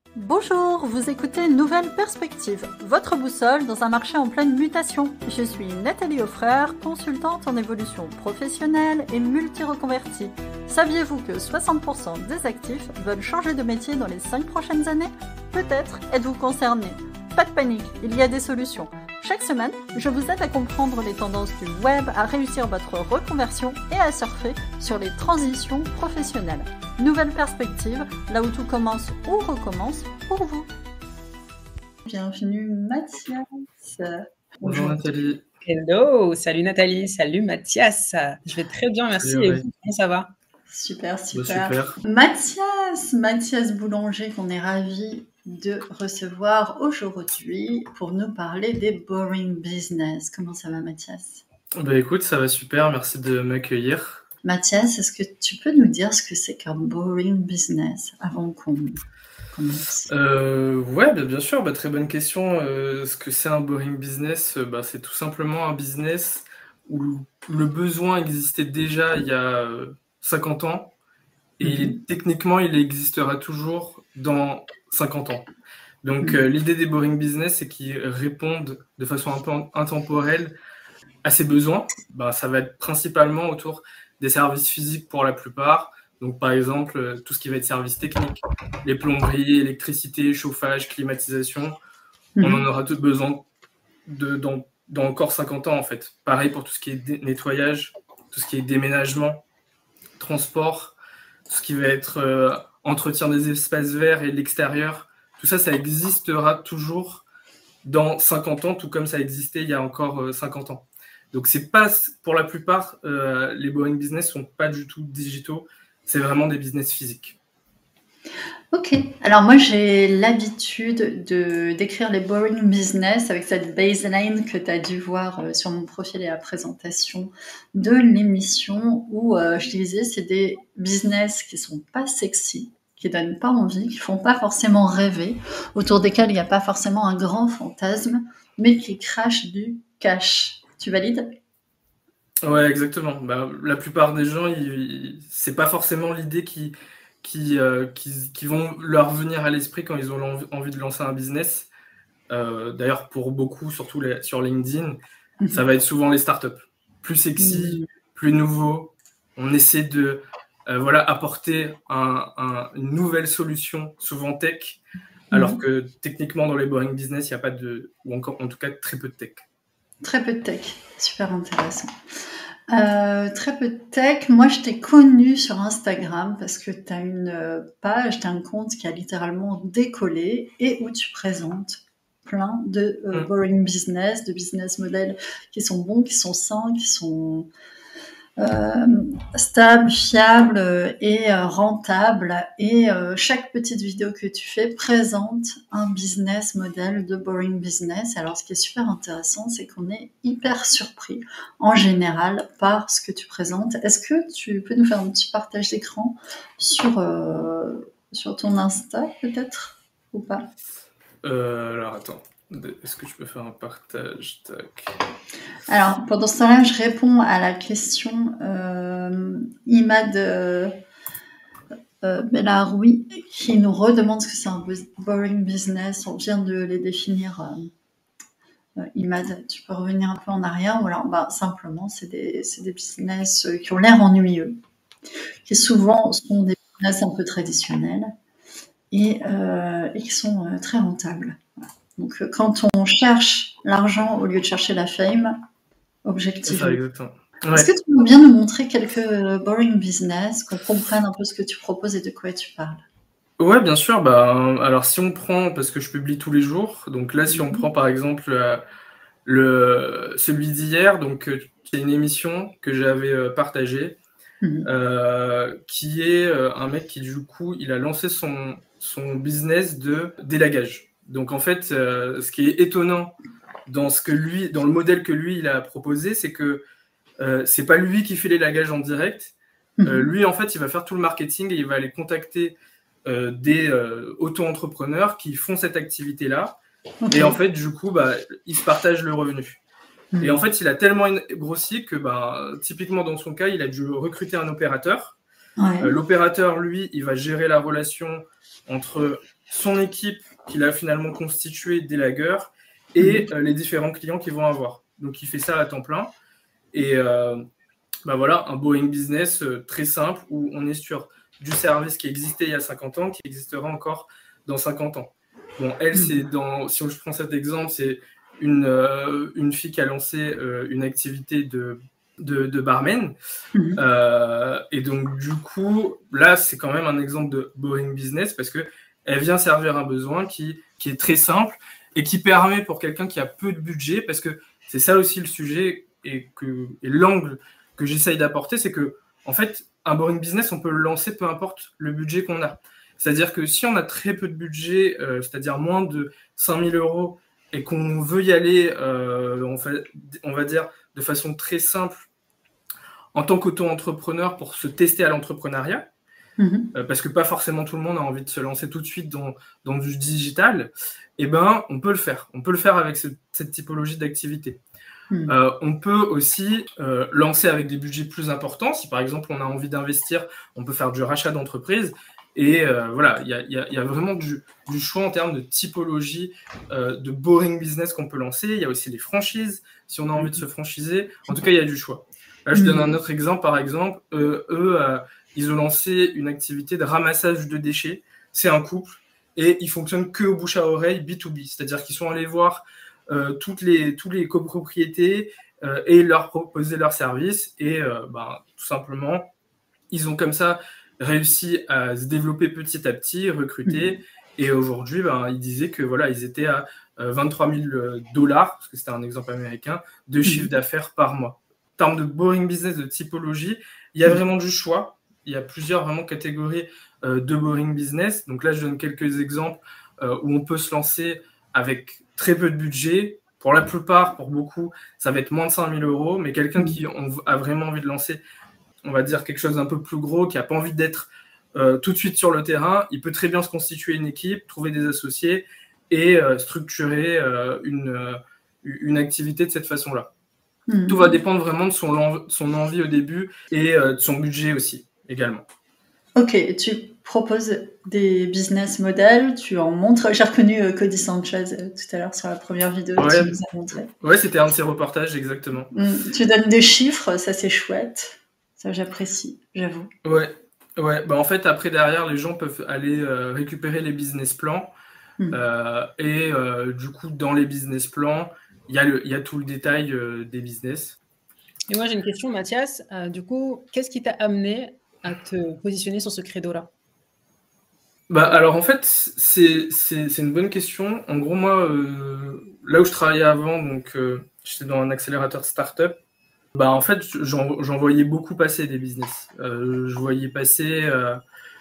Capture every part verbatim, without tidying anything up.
Bonjour, vous écoutez Nouvelle Perspective, votre boussole dans un marché en pleine mutation. Je suis Nathalie Offreur, consultante en évolution professionnelle et multi-reconvertie. Saviez-vous que soixante pour cent des actifs veulent changer de métier dans les cinq prochaines années? Peut-être êtes-vous concerné. Pas de panique, il y a des solutions. Chaque semaine, je vous aide à comprendre les tendances du web, à réussir votre reconversion et à surfer sur les transitions professionnelles. Nouvelle perspective, là où tout commence ou recommence pour vous. Bienvenue Mathias. Bonjour Nathalie. Hello, salut Nathalie, salut Mathias. Je vais très bien, merci. Salut, et ouais. vous, comment ça va? Super, super. Bah, super. Mathias, Mathias Boulanger, qu'on est ravi de recevoir aujourd'hui pour nous parler des boring business. Comment ça va Mathias? Bah écoute, ça va super, merci de m'accueillir. Mathias, est-ce que tu peux nous dire ce que c'est qu'un boring business avant qu'on commence? Euh, ouais, bah, bien sûr, bah, très bonne question. Euh, ce que c'est un boring business, euh, bah, c'est tout simplement un business où le besoin existait déjà il y a euh, cinquante ans et Mhm. techniquement il existera toujours dans cinquante ans. Donc Mhm. euh, l'idée des boring business, c'est qu'ils répondent de façon un peu intemporelle à ces besoins. Bah, ça va être principalement autour des services physiques pour la plupart. Donc, par exemple, euh, tout ce qui va être services techniques, les plomberies, électricité, chauffage, climatisation, on en Mhm. aura tout besoin de, dans, dans encore cinquante ans, en fait. Pareil pour tout ce qui est dé- nettoyage, tout ce qui est déménagement, transport, tout ce qui va être euh, entretien des espaces verts et de l'extérieur. Tout ça, ça existera toujours dans cinquante ans, tout comme ça existait il y a encore euh, cinquante ans. Donc c'est pas, pour la plupart, euh, les boring business sont pas du tout digitaux, c'est vraiment des business physiques. Ok, alors moi j'ai l'habitude de d'écrire les boring business avec cette baseline que tu as dû voir euh, sur mon profil et la présentation de l'émission où euh, je disais c'est des business qui sont pas sexy, qui donnent pas envie, qui font pas forcément rêver, autour desquels il n'y a pas forcément un grand fantasme, mais qui crachent du cash. Tu valides? Ouais, exactement. Bah, la plupart des gens, ils, ils- c'est pas forcément l'idée qui, qui, euh, qui, qui vont leur venir à l'esprit quand ils ont l'env- envie de lancer un business. Euh, d'ailleurs, pour beaucoup, surtout les- sur LinkedIn, ça va être souvent les startups. Plus sexy, plus nouveau. On essaie de euh, voilà, apporter un, un- une nouvelle solution, souvent tech, alors Mhm. que techniquement, dans les boring business, il n'y a pas de, ou encore en tout cas très peu de tech. Très peu de tech, super intéressant. Euh, très peu de tech. Moi, je t'ai connue sur Instagram parce que tu as une euh, page, tu as un compte qui a littéralement décollé et où tu présentes plein de euh, Mm. boring business, de business models qui sont bons, qui sont sains, qui sont euh, stables, fiables euh, et euh, rentables. Et euh, chaque petite vidéo que tu fais présente un business model de boring business. Alors, ce qui est super intéressant, c'est qu'on est hyper surpris en général par ce que tu présentes. Est-ce que tu peux nous faire un petit partage d'écran sur, euh, sur ton Insta, peut-être, ou pas? Euh, alors attends, est-ce que je peux faire un partage? Tac. Alors, pendant ce temps-là, je réponds à la question euh, Imad euh, euh, Bellaroui qui nous redemande ce que c'est un boring business. On vient de les définir. Euh, Imad, tu peux revenir un peu en arrière ou alors bah, simplement, c'est des, c'est des business qui ont l'air ennuyeux, qui souvent sont des business un peu traditionnels et, euh, et qui sont euh, très rentables. Voilà. Donc, euh, quand on cherche l'argent au lieu de chercher la fame, C'est objectivement. ça, exactement. Est-ce Ouais. que tu peux bien nous montrer quelques euh, boring business, qu'on comprenne un peu ce que tu proposes et de quoi tu parles? Ouais, bien sûr. Bah, alors, si on prend, parce que je publie tous les jours, donc là, si on prend par exemple euh, le, celui d'hier, donc euh, qui est une émission que j'avais euh, partagée, Mhm. euh, qui est euh, un mec qui, du coup, il a lancé son, son business de délagage. Donc, en fait, euh, ce qui est étonnant dans ce que lui, dans le modèle que lui, il a proposé, c'est que euh, c'est pas lui qui fait l'élagage en direct. Euh, Mhm. lui, en fait, il va faire tout le marketing et il va aller contacter euh, des euh, auto-entrepreneurs qui font cette activité-là. Ok. Et en fait, du coup, bah, ils se partagent le revenu. Mhm. Et en fait, il a tellement grossi que, bah, typiquement dans son cas, il a dû recruter un opérateur. Ouais. Euh, l'opérateur, lui, il va gérer la relation entre son équipe qu'il a finalement constituée d'élagueurs et euh, les différents clients qu'ils vont avoir. Donc, il fait ça à temps plein. Et euh, bah voilà, un boring business euh, très simple où on est sur du service qui existait il y a cinquante ans, qui existera encore dans cinquante ans. Bon, elle, c'est dans, si je prends cet exemple, c'est une, euh, une fille qui a lancé euh, une activité de, de, de barman. Mmh. Euh, et donc, du coup, là, c'est quand même un exemple de boring business parce qu'elle vient servir un besoin qui, qui est très simple et qui permet pour quelqu'un qui a peu de budget, parce que c'est ça aussi le sujet et, que, et l'angle que j'essaye d'apporter, c'est que, en fait, un boring business, on peut le lancer peu importe le budget qu'on a. C'est-à-dire que si on a très peu de budget, euh, c'est-à-dire moins de cinq mille euros, et qu'on veut y aller, euh, on, fait, on va dire, de façon très simple, en tant qu'auto-entrepreneur pour se tester à l'entrepreneuriat, mmh. euh, parce que pas forcément tout le monde a envie de se lancer tout de suite dans, dans du digital, eh ben, on peut le faire. On peut le faire avec ce, cette typologie d'activité. Mmh. Euh, on peut aussi euh, lancer avec des budgets plus importants. Si par exemple on a envie d'investir, on peut faire du rachat d'entreprise. Et euh, voilà, il y a, y, a, y a vraiment du, du choix en termes de typologie euh, de boring business qu'on peut lancer. Il y a aussi les franchises, si on a envie de se franchiser. En tout cas, il y a du choix. Là, je donne un autre exemple. Par exemple, euh, eux, euh, ils ont lancé une activité de ramassage de déchets. C'est un couple et ils fonctionnent que au bouche à oreille B deux B. C'est-à-dire qu'ils sont allés voir euh, toutes les, tous les copropriétés euh, et leur proposer leurs services. Et euh, ben, tout simplement, ils ont comme ça réussi à se développer petit à petit, recruter. Mmh. Et aujourd'hui, ben, ils disaient que voilà, ils étaient à euh, vingt-trois mille dollars, parce que c'était un exemple américain, de mmh. chiffre d'affaires par mois. En termes de boring business, de typologie, il y a mmh. vraiment du choix. Il y a plusieurs vraiment catégories euh, de boring business. Donc là, je donne quelques exemples euh, où on peut se lancer avec très peu de budget. Pour la plupart, pour beaucoup, ça va être moins de cinq mille euros. Mais quelqu'un mmh. qui a vraiment envie de lancer, on va dire quelque chose d'un peu plus gros, qui n'a pas envie d'être euh, tout de suite sur le terrain, il peut très bien se constituer une équipe, trouver des associés et euh, structurer euh, une, euh, une activité de cette façon-là. Mmh. Tout va dépendre vraiment de son, son envie au début et euh, de son budget aussi, également. Ok, tu proposes des business models, tu en montres. J'ai reconnu euh, Cody Sanchez euh, tout à l'heure sur la première vidéo que ouais, tu nous as montré. Ouais, c'était un de ses reportages, exactement. Mmh. Tu donnes des chiffres, ça c'est chouette. Ça, j'apprécie, j'avoue. Ouais, ouais. Bah, en fait, après, derrière, les gens peuvent aller euh, récupérer les business plans. Mmh. Euh, et euh, du coup, dans les business plans, il y a, le, y a tout le détail euh, des business. Et moi, j'ai une question, Mathias. Euh, du coup, qu'est-ce qui t'a amené à te positionner sur ce credo-là ? Bah, alors, en fait, c'est, c'est, c'est une bonne question. En gros, moi, euh, là où je travaillais avant, donc euh, j'étais dans un accélérateur startup. Bah, en fait, j'en, j'en voyais beaucoup passer des business. Euh, je voyais passer euh,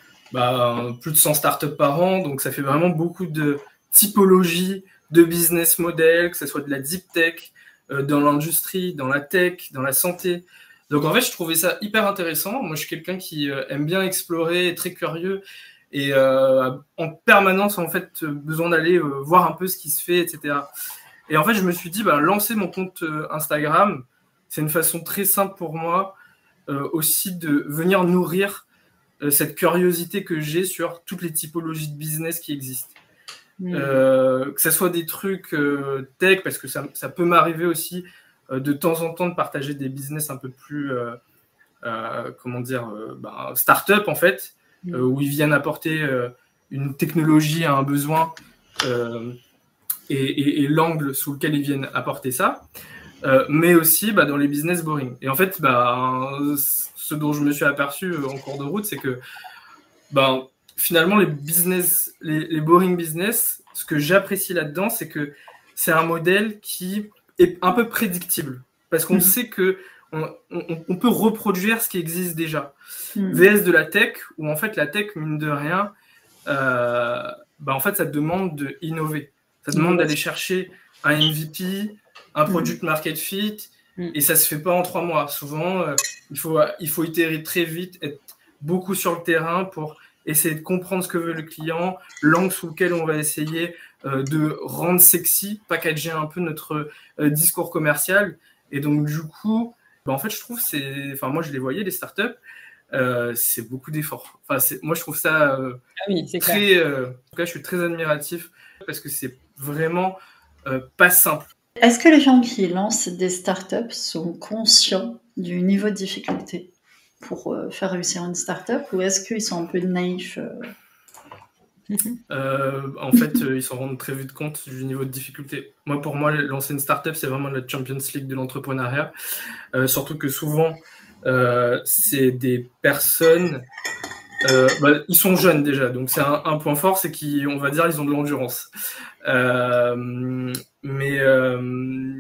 bah, plus de cent startups par an, donc ça fait vraiment beaucoup de typologies de business model, que ce soit de la deep tech, euh, dans l'industrie, dans la tech, dans la santé. Donc en fait, je trouvais ça hyper intéressant. Moi, je suis quelqu'un qui euh, aime bien explorer, très curieux, et euh, en permanence, en fait, besoin d'aller euh, voir un peu ce qui se fait, et cetera. Et en fait, je me suis dit, bah, lancer mon compte euh, Instagram, c'est une façon très simple pour moi euh, aussi de venir nourrir euh, cette curiosité que j'ai sur toutes les typologies de business qui existent. Mmh. Euh, que ce soit des trucs euh, tech, parce que ça, ça peut m'arriver aussi euh, de temps en temps de partager des business un peu plus, euh, euh, comment dire, euh, ben, start-up en fait, mmh. euh, où ils viennent apporter euh, une technologie à un besoin euh, et, et, et l'angle sous lequel ils viennent apporter ça. Euh, mais aussi bah, dans les business boring. Et en fait, bah, ce dont je me suis aperçu en cours de route, c'est que bah, finalement, les business, les, les boring business, ce que j'apprécie là-dedans, c'est que c'est un modèle qui est un peu prédictible. Parce qu'on mmh. sait qu'on on, on peut reproduire ce qui existe déjà. Mmh. V S de la tech, où en fait, la tech, mine de rien, euh, bah, en fait, ça te demande d'innover. Ça te demande mmh. d'aller chercher un M V P, un product market fit, mm. et ça se fait pas en trois mois. Souvent, euh, il faut, il faut itérer très vite, être beaucoup sur le terrain pour essayer de comprendre ce que veut le client, l'angle sous lequel on va essayer euh, de rendre sexy, packager un peu notre euh, discours commercial. Et donc, du coup, bah, en fait, je trouve, c'est, enfin, moi, je les voyais, les startups, euh, c'est beaucoup d'efforts. Enfin, c'est, moi, je trouve ça euh, ah oui, c'est très... clair. Euh, en tout cas, je suis très admiratif parce que c'est vraiment euh, pas simple. Est-ce que les gens qui lancent des startups sont conscients du niveau de difficulté pour euh, faire réussir une startup, ou est-ce qu'ils sont un peu naïfs euh... Euh, en fait, euh, ils s'en rendent très vite compte du niveau de difficulté. Moi, pour moi, lancer une startup, c'est vraiment la Champions League de l'entrepreneuriat. Euh, surtout que souvent, euh, c'est des personnes... Euh, bah, ils sont jeunes déjà, donc c'est un, un point fort, c'est qu'on va dire ils ont de l'endurance. Euh, mais euh,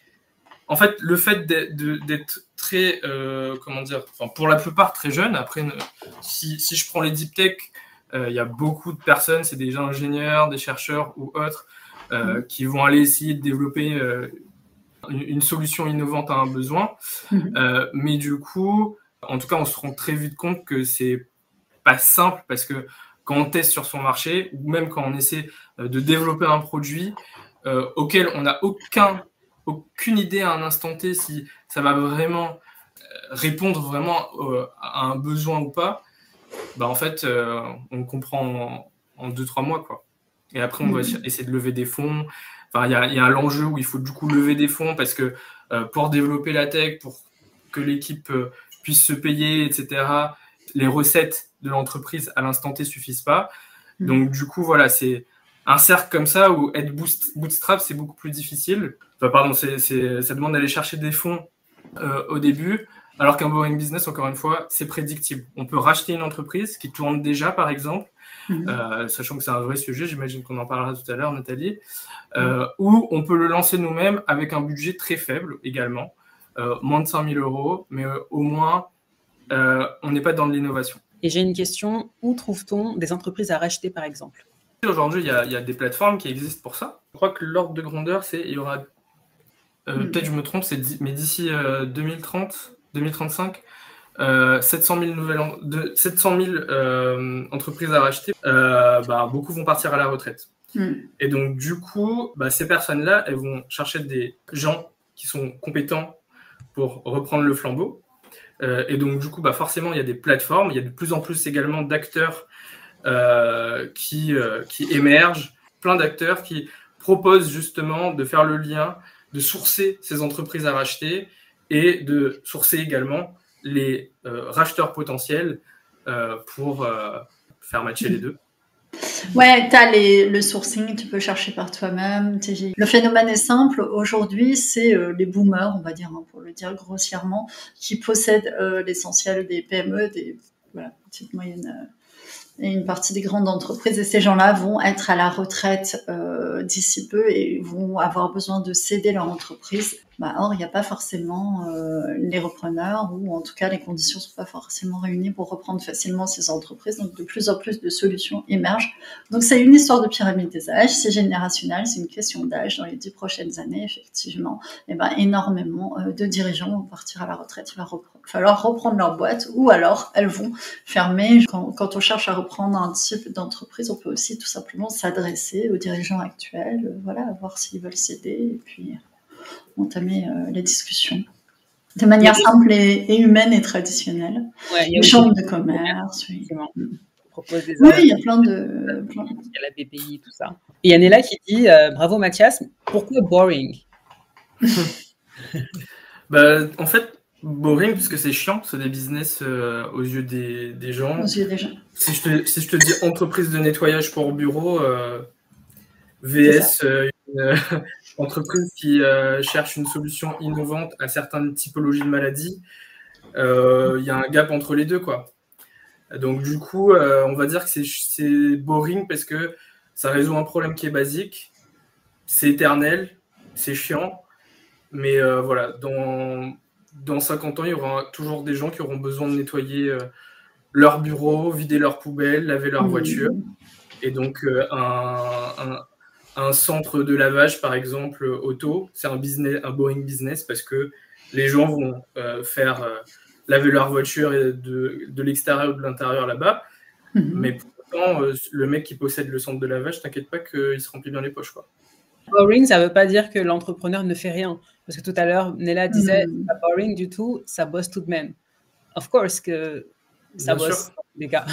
en fait, le fait d'être, d'être très, euh, comment dire, enfin, pour la plupart très jeunes, après, si, si je prends les deep tech, il euh, y a beaucoup de personnes, c'est des ingénieurs, des chercheurs ou autres, euh, qui vont aller essayer de développer euh, une, une solution innovante à un besoin. Mm-hmm. Euh, mais du coup, en tout cas, on se rend très vite compte que c'est pas simple, parce que quand on teste sur son marché, ou même quand on essaie de développer un produit euh, auquel on n'a aucun, aucune idée à un instant T si ça va vraiment répondre vraiment euh, à un besoin ou pas, bah en fait, euh, on comprend en, en deux, trois mois, quoi. Et après, on mmh. va essayer de lever des fonds. Enfin, il y a, y a l'enjeu où il faut du coup lever des fonds, parce que euh, pour développer la tech, pour que l'équipe euh, puisse se payer, et cetera, les recettes de l'entreprise à l'instant T suffisent pas. Mmh. Donc, du coup, voilà, c'est un cercle comme ça où être boost, bootstrap, c'est beaucoup plus difficile. Enfin, pardon, c'est, c'est, ça demande d'aller chercher des fonds euh, au début, alors qu'un boring business, encore une fois, c'est prédictible. On peut racheter une entreprise qui tourne déjà, par exemple, mmh. euh, sachant que c'est un vrai sujet, j'imagine qu'on en parlera tout à l'heure, Nathalie, euh, mmh. ou on peut le lancer nous-mêmes avec un budget très faible également, euh, moins de cinq mille euros, mais euh, au moins, euh, on n'est pas dans de l'innovation. Et j'ai une question, où trouve-t-on des entreprises à racheter, par exemple ? Aujourd'hui, il y, a, il y a des plateformes qui existent pour ça. Je crois que l'ordre de grandeur, c'est, il y aura, euh, mmh. peut-être je me trompe, c'est, mais d'ici euh, deux mille trente, deux mille trente-cinq, euh, sept cent mille, nouvelles, de, sept cent mille euh, entreprises à racheter, euh, bah, beaucoup vont partir à la retraite. Mmh. Et donc, du coup, bah, ces personnes-là, elles vont chercher des gens qui sont compétents pour reprendre le flambeau. Euh, et donc, du coup, bah, forcément, il y a des plateformes, il y a de plus en plus également d'acteurs euh, qui, euh, qui émergent, plein d'acteurs qui proposent justement de faire le lien, de sourcer ces entreprises à racheter et de sourcer également les euh, racheteurs potentiels euh, pour euh, faire matcher les deux. Ouais, tu as le sourcing, tu peux chercher par toi-même. Le phénomène est simple. Aujourd'hui, c'est euh, les boomers, on va dire, hein, pour le dire grossièrement, qui possèdent euh, l'essentiel des P M E, des voilà, petites, moyennes euh, et une partie des grandes entreprises. Et ces gens-là vont être à la retraite euh, d'ici peu et vont avoir besoin de céder leur entreprise. Bah, or, il n'y a pas forcément euh, les repreneurs, ou en tout cas, les conditions ne sont pas forcément réunies pour reprendre facilement ces entreprises. Donc, de plus en plus de solutions émergent. Donc, c'est une histoire de pyramide des âges, c'est générationnel, c'est une question d'âge. Dans les dix prochaines années, effectivement, eh ben, énormément euh, de dirigeants vont partir à la retraite. Il va repre- falloir reprendre leur boîte, ou alors elles vont fermer. Quand, quand on cherche à reprendre un type d'entreprise, on peut aussi tout simplement s'adresser aux dirigeants actuels, euh, voilà, voir s'ils veulent céder, et puis entamer euh, les discussions de manière oui. simple et, et humaine et traditionnelle. Ouais, les chambres de commerce, oui. Propose des oui, il y a plein de... Plein... Il y a la B P I, tout ça. Et il y a Nella qui dit, euh, bravo Mathias, pourquoi boring? Bah, en fait, boring, parce que c'est chiant, c'est des business euh, aux yeux des, des gens. Aux yeux des gens. Si je te, si je te dis entreprise de nettoyage pour bureau, euh, V S euh, une euh, entreprise qui euh, cherche une solution innovante à certaines typologies de maladies, il euh, y a un gap entre les deux, quoi. Donc du coup, euh, on va dire que c'est, c'est boring parce que ça résout un problème qui est basique, c'est éternel, c'est chiant, mais euh, voilà, dans, dans cinquante ans, il y aura toujours des gens qui auront besoin de nettoyer euh, leur bureau, vider leurs poubelles, laver leur voiture. Et donc, euh, un, un, un centre de lavage, par exemple, auto, c'est un, business, un boring business parce que les gens vont euh, faire euh, laver leur voiture de, de l'extérieur ou de l'intérieur là-bas. Mm-hmm. Mais pourtant, euh, le mec qui possède le centre de lavage, t'inquiète pas qu'il se remplit bien les poches, quoi. Boring, ça ne veut pas dire que l'entrepreneur ne fait rien. Parce que tout à l'heure, Nella disait, mm. c'est pas boring du tout, ça bosse tout de même. Of course que Ça Bien bosse, sûr. les gars.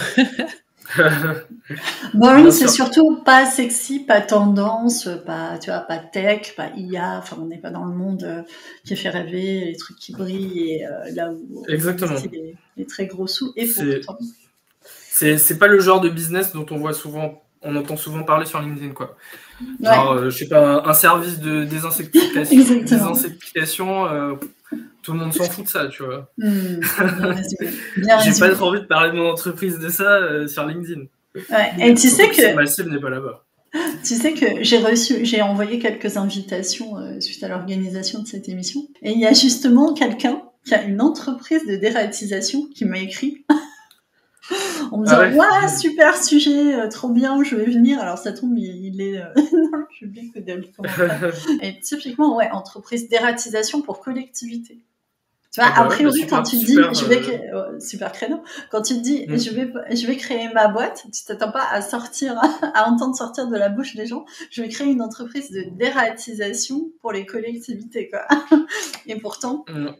Boring, Bien c'est sûr. surtout pas sexy, pas tendance, pas, tu vois, pas tech, pas I A. Enfin, on n'est pas dans le monde euh, qui fait rêver, les trucs qui brillent et euh, là où on Exactement. investit les, les très gros sous. Et C'est, pourtant, c'est, c'est pas le genre de business dont on voit souvent, on entend souvent parler sur LinkedIn, quoi. ouais, Genre, euh, je sais pas, un, un service de désinsectification, exactement. désinsectification euh, tout le monde s'en fout de ça, tu vois. Hmm, bien résumé. Bien J'ai pas résumé. trop envie de parler de mon entreprise de ça euh, sur LinkedIn. Ouais. Et tu sais Surtout que que ma cible n'est pas là-bas. Tu sais que j'ai reçu, j'ai envoyé quelques invitations euh, suite à l'organisation de cette émission. Et il y a justement quelqu'un qui a une entreprise de dératisation qui m'a écrit en me Ah disant ouais. ouais, super sujet, euh, trop bien, je vais venir. Alors ça tombe, il, il est euh, dans le public ou dans le commentaire. Et typiquement, ouais, entreprise dératisation pour collectivité. Tu vois, Ah bah a ouais, bah priori, quand super, tu dis, super. je vais euh, créer, oh, super créneau, quand tu dis, mm. je vais, je vais créer ma boîte, tu t'attends pas à sortir, à entendre sortir de la bouche des gens, je vais créer une entreprise de dératisation pour les collectivités, quoi. Et pourtant, Mm.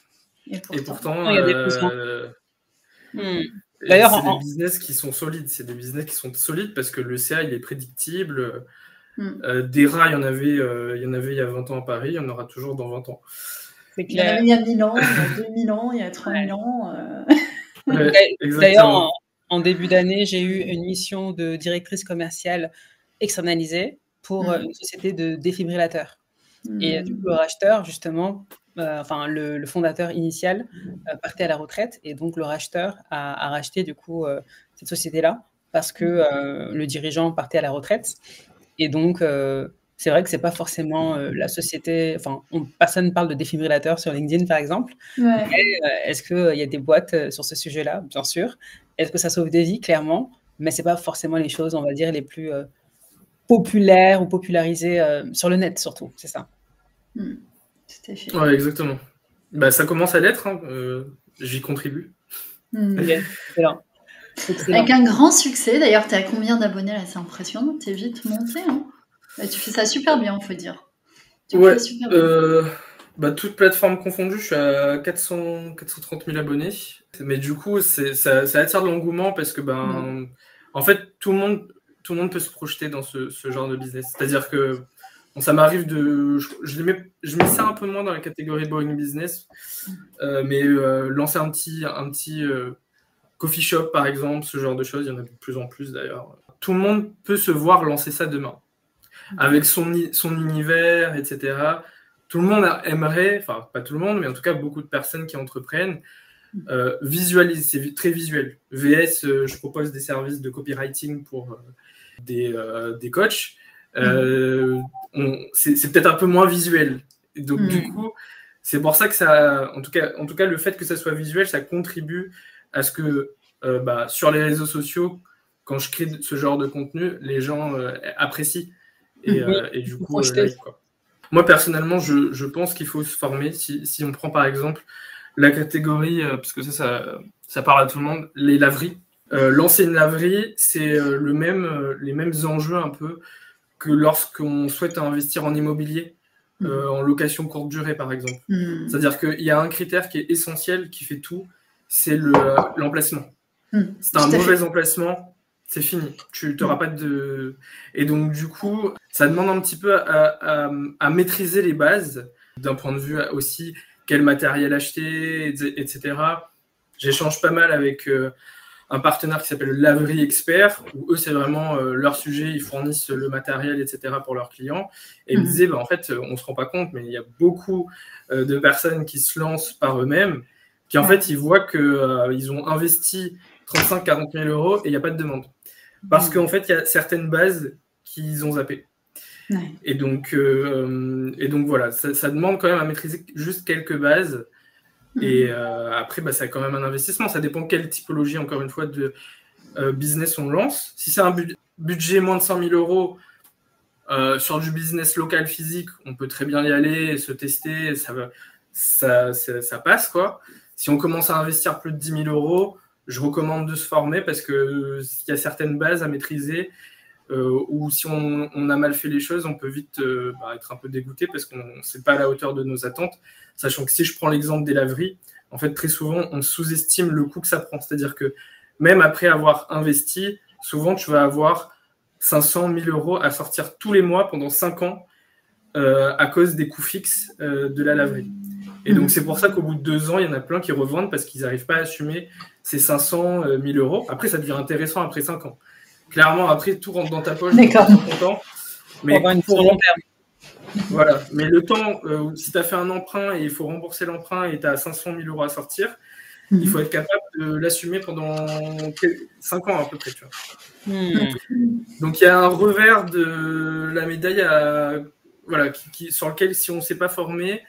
et Et pourtant. pourtant, Il y a des besoins. euh, Hmm. et D'ailleurs, c'est en, des en- business qui sont solides. C'est des business qui sont solides parce que le C A, il est prédictible. Hmm. Euh, des rats, il y en avait, euh, il y en avait il y a vingt ans à Paris, il y en aura toujours dans vingt ans. c'est Il y en clair. avait il y a mille ans, il y a deux mille ans, il y a trois mille ans. Euh... Ouais, D'ailleurs, exactement. en, en début d'année, j'ai eu une mission de directrice commerciale externalisée pour Hmm. une société de défibrillateurs. Hmm. Et du coup, le racheteur, justement, euh, enfin, le, le fondateur initial euh, partait à la retraite. Et donc, le racheteur a, a racheté, du coup, euh, cette société-là parce que euh, le dirigeant partait à la retraite. Et donc, euh, c'est vrai que c'est pas forcément euh, la société. Enfin, on, personne ne parle de défibrillateur sur LinkedIn, par exemple. Ouais. Mais euh, est-ce qu'il y a des boîtes euh, sur ce sujet-là? Bien sûr. Est-ce que ça sauve des vies? Clairement. Mais c'est pas forcément les choses, on va dire, les plus euh, populaires ou popularisées euh, sur le net, surtout. C'est ça. Hmm. Tout à fait. Ouais, exactement. Bah, ça commence à l'être. Hein. Euh, j'y contribue. Hmm. Ok, excellent. Excellent. Avec un grand succès. D'ailleurs, tu as combien d'abonnés là? C'est impressionnant. Tu es vite monté. Hein, bah, tu fais ça super bien, faut dire. Tu Ouais. fais super bien. Euh, bah, toutes plateformes confondues, je suis à quatre cents, quatre cent trente mille abonnés. Mais du coup, c'est, ça, ça attire de l'engouement parce que, ben, Mm. en fait, tout le monde, tout le monde peut se projeter dans ce, ce genre de business. C'est-à-dire que bon, ça m'arrive de. Je, je, les mets, je mets ça un peu moins dans la catégorie boring business, euh, mais euh, lancer un petit. Un petit euh, coffee shop, par exemple, ce genre de choses, il y en a de plus en plus d'ailleurs. Tout le monde peut se voir lancer ça demain, avec son, son univers, et cetera. Tout le monde aimerait, enfin pas tout le monde, mais en tout cas beaucoup de personnes qui entreprennent, euh, visualisent, c'est très visuel. V S, euh, je propose des services de copywriting pour euh, des, euh, des coachs. Euh, on, c'est, c'est peut-être un peu moins visuel. Et donc mm. du coup, c'est pour ça que ça, en tout cas, en tout cas, le fait que ça soit visuel, ça contribue à ce que euh, bah, sur les réseaux sociaux, quand je crée ce genre de contenu, les gens euh, apprécient et, oui, euh, et du coup euh, like, quoi. Moi personnellement, je, je pense qu'il faut se former. Si, si on prend par exemple la catégorie, euh, parce que ça, ça, ça parle à tout le monde, les laveries. Euh, lancer une laverie, c'est euh, le même, euh, les mêmes enjeux un peu que lorsqu'on souhaite investir en immobilier, euh, en location courte durée par exemple. Mm. C'est-à-dire qu'il y a un critère qui est essentiel, qui fait tout, c'est le, euh, l'emplacement. Mm. C'est un mauvais fait. emplacement, c'est fini. Tu n'auras mm. pas de... Et donc du coup, ça demande un petit peu à, à, à maîtriser les bases, d'un point de vue aussi quel matériel acheter, et cetera. J'échange pas mal avec... Euh, un partenaire qui s'appelle Laverie Expert, où eux, c'est vraiment euh, leur sujet, ils fournissent le matériel, et cetera pour leurs clients. Et ils me disaient, bah, en fait, on ne se rend pas compte, mais il y a beaucoup euh, de personnes qui se lancent par eux-mêmes, qui en fait, ils voient qu'ils euh, ont investi trente-cinq à quarante mille euros et il n'y a pas de demande. Parce qu'en fait, il y a certaines bases qu'ils ont zappées. Ouais. Et, donc, euh, et donc, voilà, ça, ça demande quand même à maîtriser juste quelques bases. Et euh, après, bah, ça a quand même un investissement. Ça dépend quelle typologie, encore une fois, de euh, business on lance. Si c'est un bu- budget moins de cent mille euros euh, sur du business local physique, on peut très bien y aller et se tester. Ça, va, ça, ça, ça passe, quoi. Si on commence à investir plus de dix mille euros, je recommande de se former parce qu'il y a certaines bases à maîtriser. Euh, ou si on, on a mal fait les choses, on peut vite euh, bah, être un peu dégoûté parce qu'on c'est pas à la hauteur de nos attentes. Sachant que si je prends l'exemple des laveries, en fait, très souvent, on sous-estime le coût que ça prend. C'est-à-dire que même après avoir investi, souvent, tu vas avoir cinq cents mille euros à sortir tous les mois pendant cinq ans euh, à cause des coûts fixes euh, de la laverie. Et donc, c'est pour ça qu'au bout de deux ans, il y en a plein qui revendent parce qu'ils n'arrivent pas à assumer ces cinq cents mille euros. Après, ça devient intéressant après cinq ans. Clairement, après, tout rentre dans ta poche, tu es content. Mais pour long terme. Voilà. Mais le temps, euh, si tu as fait un emprunt et il faut rembourser l'emprunt et tu as cinq cent mille euros à sortir, mmh. il faut être capable de l'assumer pendant cinq ans à peu près. Tu vois. Mmh. Donc, il y a un revers de la médaille à, voilà, qui, qui, sur lequel, si on ne s'est pas formé,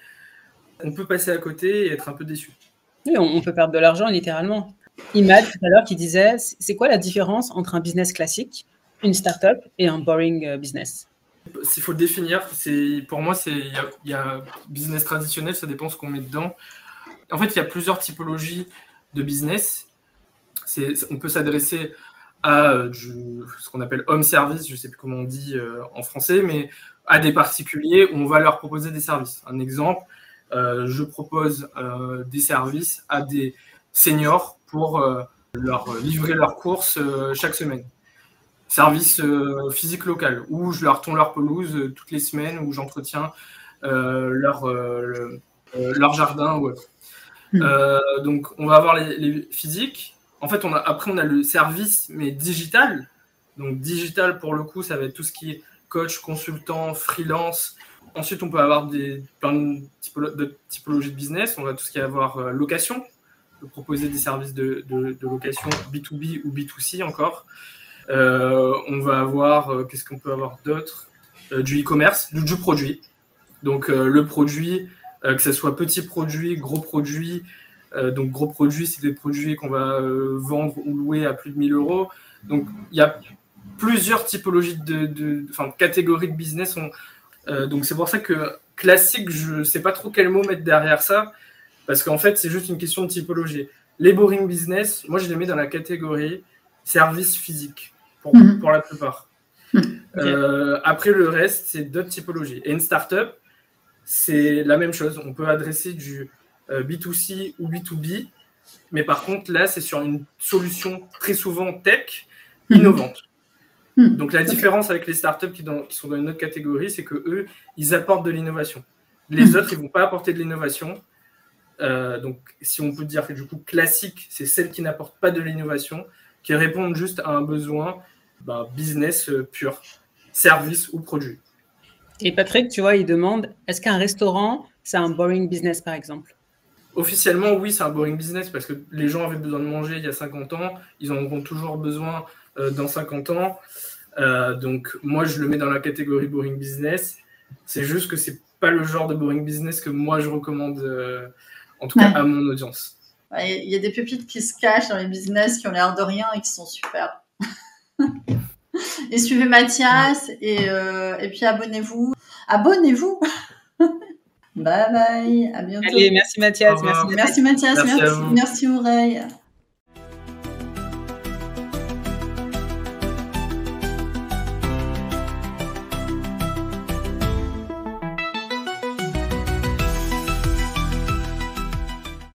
on peut passer à côté et être un peu déçu. Oui, on, on peut perdre de l'argent littéralement. Imad, tout à l'heure, qui disait, c'est quoi la différence entre un business classique, une start-up et un boring business? Il faut le définir. C'est, pour moi, il y, y a business traditionnel, ça dépend ce qu'on met dedans. En fait, il y a plusieurs typologies de business. C'est, on peut s'adresser à euh, du, ce qu'on appelle home service, je ne sais plus comment on dit euh, en français, mais à des particuliers où on va leur proposer des services. Un exemple, euh, je propose euh, des services à des seniors pour euh, leur livrer leurs courses euh, chaque semaine. Service euh, physique local, où je leur tonds leur pelouse euh, toutes les semaines, où j'entretiens euh, leur, euh, le, euh, leur jardin ou autre. Mmh. Euh, donc, on va avoir les, les physiques. En fait, on a, après, on a le service, mais digital. Donc, digital, pour le coup, ça va être tout ce qui est coach, consultant, freelance. Ensuite, on peut avoir des, plein de, typolo- de typologies de business. On va tout ce qui est avoir euh, location, proposer des services de, de, de location B deux B ou B deux C encore. Euh, on va avoir, euh, qu'est-ce qu'on peut avoir d'autre euh, du e-commerce, du, du produit. Donc, euh, le produit, euh, que ce soit petit produit, gros produit. Euh, donc, gros produit, c'est des produits qu'on va euh, vendre ou louer à plus de mille euros. Donc, il y a plusieurs typologies de, de, enfin, de catégories de business. On, euh, donc, c'est pour ça que classique, je ne sais pas trop quel mot mettre derrière ça. Parce qu'en fait, c'est juste une question de typologie. Les boring business, moi, je les mets dans la catégorie service physique, pour, mmh. pour la plupart. Mmh. Euh, okay. Après, le reste, c'est d'autres typologies. Et une startup, c'est la même chose. On peut adresser du euh, B deux C ou B deux B, mais par contre, là, c'est sur une solution très souvent tech, mmh. innovante. Mmh. Donc, la okay. différence avec les startups qui, dans, qui sont dans une autre catégorie, c'est qu'eux, ils apportent de l'innovation. Les mmh. autres, ils ne vont pas apporter de l'innovation. Euh, donc, si on peut dire que du coup, classique, c'est celles qui n'apportent pas de l'innovation, qui répondent juste à un besoin ben, business euh, pur, service ou produit. Et Patrick, tu vois, il demande, est-ce qu'un restaurant, c'est un boring business, par exemple? Officiellement, oui, c'est un boring business parce que les gens avaient besoin de manger il y a cinquante ans, ils en auront toujours besoin euh, dans cinquante ans. Euh, donc, moi, je le mets dans la catégorie boring business. C'est juste que c'est pas le genre de boring business que moi, je recommande euh, en tout cas, ouais. à mon audience. Il ouais, y a des pépites qui se cachent dans les business qui ont l'air de rien et qui sont super. Et suivez Mathias ouais. et, euh, et puis abonnez-vous. Abonnez-vous. Bye bye. À bientôt. Allez, merci Mathias. Merci, merci Mathias. Merci, merci Aureille.